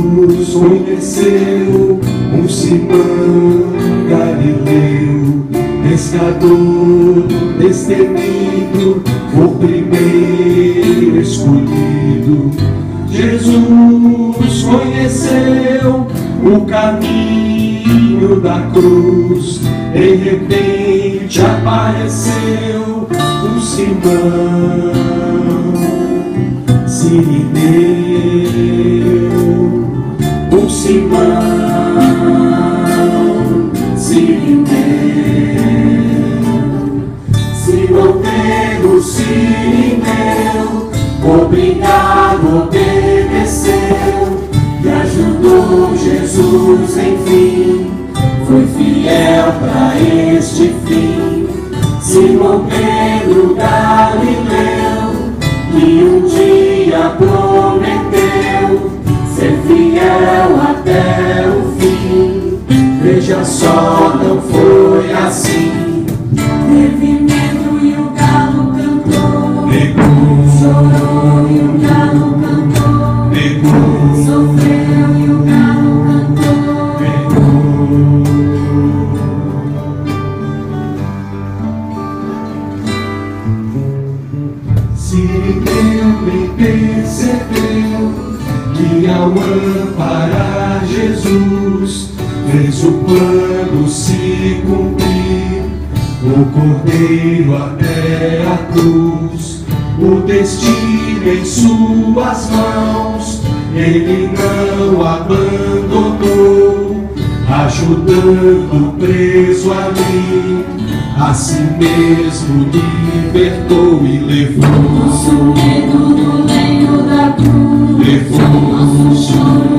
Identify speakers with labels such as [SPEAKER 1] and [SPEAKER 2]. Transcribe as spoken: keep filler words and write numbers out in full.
[SPEAKER 1] Jesus conheceu um Simão Galileu, pescador destemido, o primeiro escolhido. Jesus conheceu o caminho da cruz, de repente apareceu um Simão Sirineu, um Simão Sirineu. Simão Pedro Sirineu, obrigado, obedeceu e ajudou Jesus, enfim, foi fiel para este fim. Simão Pedro Galileu, que um dia prometeu ser fiel até o fim. Veja só, não foi assim.
[SPEAKER 2] Teve medo e o galo cantou,
[SPEAKER 1] Negou,
[SPEAKER 2] chorou e o galo cantou,
[SPEAKER 1] negou,
[SPEAKER 2] sofreu e o galo cantou.
[SPEAKER 1] Sirineu bem percebeu que ao amparar Jesus fez o plano se cumprir, o cordeiro até a cruz, o destino em suas mãos, ele não abandonou, ajudando o preso ali, a si mesmo libertou e levou
[SPEAKER 2] Nosso medo do leito da cruz,
[SPEAKER 1] levou
[SPEAKER 2] nosso choro